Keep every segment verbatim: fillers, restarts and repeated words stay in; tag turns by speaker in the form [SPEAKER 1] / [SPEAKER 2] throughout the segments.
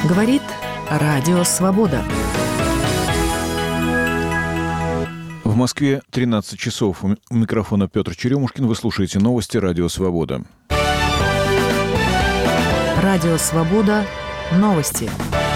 [SPEAKER 1] Говорит Радио Свобода.
[SPEAKER 2] В Москве тринадцать часов. У микрофона Петр Черемушкин. Вы слушаете новости Радио Свобода.
[SPEAKER 1] Радио Свобода. Новости.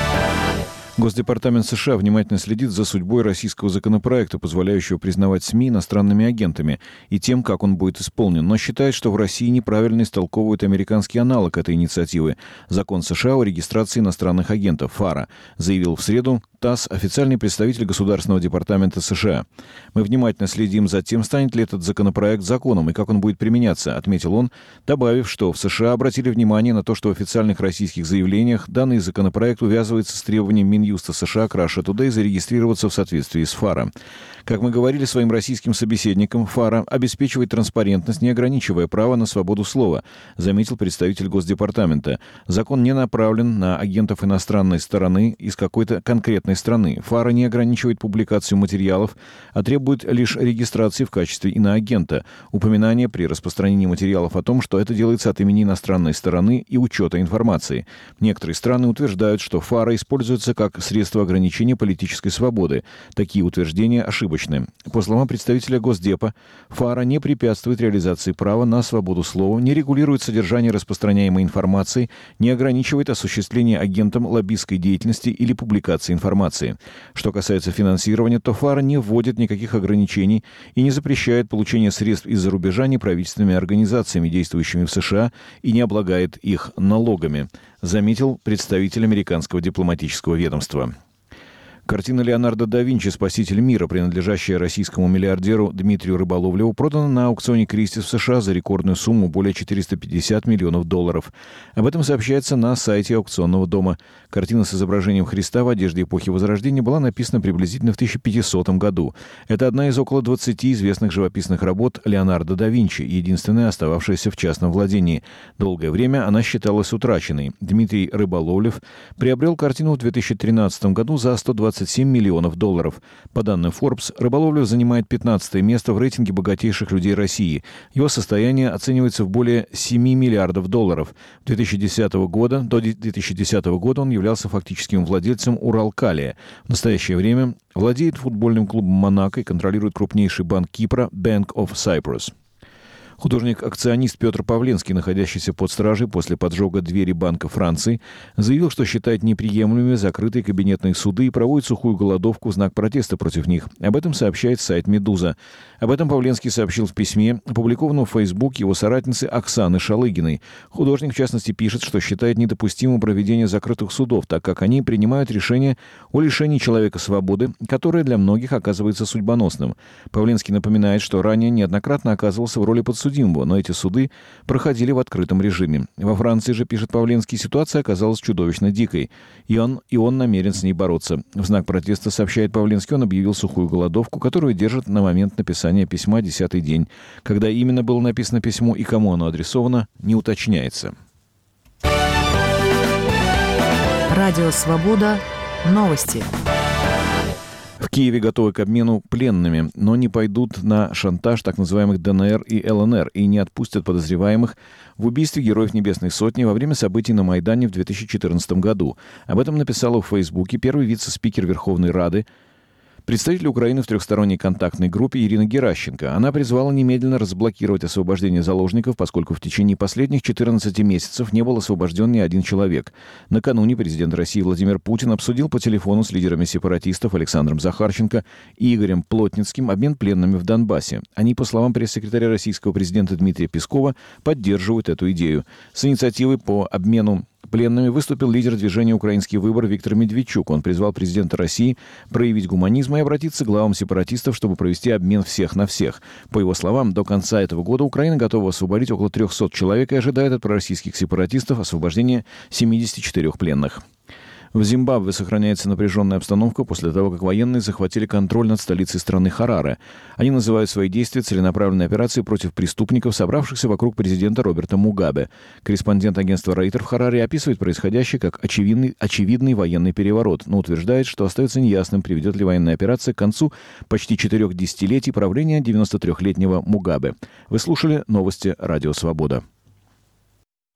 [SPEAKER 2] Госдепартамент США внимательно следит за судьбой российского законопроекта, позволяющего признавать СМИ иностранными агентами, и тем, как он будет исполнен, но считает, что в России неправильно истолковывают американский аналог этой инициативы – закон США о регистрации иностранных агентов, ФАРА, заявил в среду ТАСС официальный представитель Государственного департамента США. «Мы внимательно следим за тем, станет ли этот законопроект законом и как он будет применяться», отметил он, добавив, что в США обратили внимание на то, что в официальных российских заявлениях данный законопроект увязывается с требованием Минюста США к Russia Today зарегистрироваться в соответствии с ФАРА. Как мы говорили своим российским собеседникам, ФАРА обеспечивает транспарентность, не ограничивая право на свободу слова, заметил представитель Госдепартамента. Закон не направлен на агентов иностранной стороны из какой-то конкретной страны. ФАРА не ограничивает публикацию материалов, а требует лишь регистрации в качестве иноагента, упоминания при распространении материалов о том, что это делается от имени иностранной стороны и учета информации. Некоторые страны утверждают, что ФАРА используется как средство ограничения политической свободы. Такие утверждения ошибочны. По словам представителя Госдепа, ФАРА не препятствует реализации права на свободу слова, не регулирует содержание распространяемой информации, не ограничивает осуществление агентом лоббистской деятельности или публикации информации. Что касается финансирования, то ФАРА не вводит никаких ограничений и не запрещает получение средств из-за рубежа неправительственными организациями, действующими в США, и не облагает их налогами, заметил представитель американского дипломатического ведомства. Картина Леонардо да Винчи «Спаситель мира», принадлежащая российскому миллиардеру Дмитрию Рыболовлеву, продана на аукционе Кристис в США за рекордную сумму более четыреста пятьдесят миллионов долларов. Об этом сообщается на сайте аукционного дома. Картина с изображением Христа в одежде эпохи Возрождения была написана приблизительно в тысяча пятисотом году. Это одна из около двадцати известных живописных работ Леонардо да Винчи, единственная остававшаяся в частном владении. Долгое время она считалась утраченной. Дмитрий Рыболовлев приобрел картину в две тысячи тринадцатом году за сто двадцать семь миллионов долларов. По данным Forbes, Рыболовлев занимает пятнадцатое место в рейтинге богатейших людей России. Его состояние оценивается в более семи миллиардов долларов. До две тысячи десятого года, до две тысячи десятого года он являлся фактическим владельцем Уралкалия. В настоящее время владеет футбольным клубом «Монако» и контролирует крупнейший банк Кипра Bank of Cyprus. Художник-акционист Петр Павленский, находящийся под стражей после поджога двери Банка Франции, заявил, что считает неприемлемыми закрытые кабинетные суды и проводит сухую голодовку в знак протеста против них. Об этом сообщает сайт «Медуза». Об этом Павленский сообщил в письме, опубликованном в Facebook его соратницы Оксаны Шалыгиной. Художник, в частности, пишет, что считает недопустимым проведение закрытых судов, так как они принимают решение о лишении человека свободы, которое для многих оказывается судьбоносным. Павленский напоминает, что ранее неоднократно оказывался в роли подсудимого, но эти суды проходили в открытом режиме. Во Франции же, пишет Павленский, ситуация оказалась чудовищно дикой, и он, и он намерен с ней бороться. В знак протеста, сообщает Павленский, он объявил сухую голодовку, которую держит на момент написания письма десятый день. Когда именно было написано письмо и кому оно адресовано, не уточняется.
[SPEAKER 1] Радио Свобода. Новости.
[SPEAKER 2] В Киеве готовы к обмену пленными, но не пойдут на шантаж так называемых ДНР и ЛНР и не отпустят подозреваемых в убийстве Героев Небесной Сотни во время событий на Майдане в две тысячи четырнадцатом году. Об этом написала в Фейсбуке первый вице-спикер Верховной Рады, представитель Украины в трехсторонней контактной группе Ирина Геращенко. Она призвала немедленно разблокировать освобождение заложников, поскольку в течение последних четырнадцати месяцев не был освобожден ни один человек. Накануне президент России Владимир Путин обсудил по телефону с лидерами сепаратистов Александром Захарченко и Игорем Плотницким обмен пленными в Донбассе. Они, по словам пресс-секретаря российского президента Дмитрия Пескова, поддерживают эту идею. С инициативой по обмену пленными выступил лидер движения «Украинский выбор» Виктор Медведчук. Он призвал президента России проявить гуманизм и обратиться к главам сепаратистов, чтобы провести обмен всех на всех. По его словам, до конца этого года Украина готова освободить около трехсот человек и ожидает от пророссийских сепаратистов освобождения семидесяти четырёх пленных. В Зимбабве сохраняется напряженная обстановка после того, как военные захватили контроль над столицей страны Хараре. Они называют свои действия целенаправленной операцией против преступников, собравшихся вокруг президента Роберта Мугабе. Корреспондент агентства Рейтер в Хараре описывает происходящее как очевидный, очевидный военный переворот, но утверждает, что остается неясным, приведет ли военная операция к концу почти четырех десятилетий правления девяносто трехлетнего Мугабе. Вы слушали новости Радио Свобода.